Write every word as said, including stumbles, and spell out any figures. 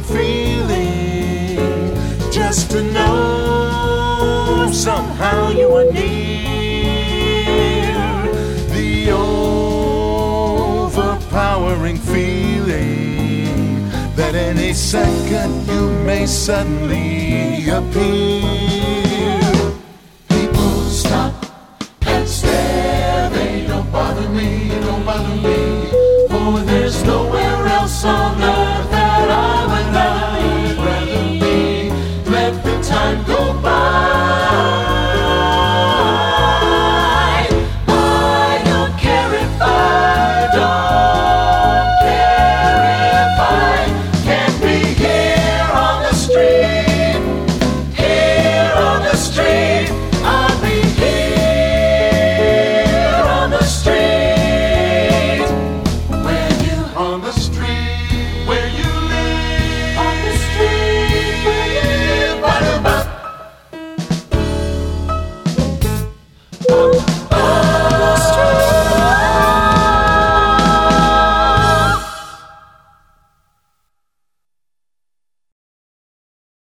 powering feeling, just to know somehow you are near. The overpowering feeling that any second you may suddenly appear. People stop and stare, they don't bother me, don't bother me, for there's nowhere else on earth that I would rather be. Let the time go by. I don't care if I don't care if I can't be here on the street, here on the street. I'll be here on the street. Where you on the street where you live, on the street where you live. Ba-da-ba.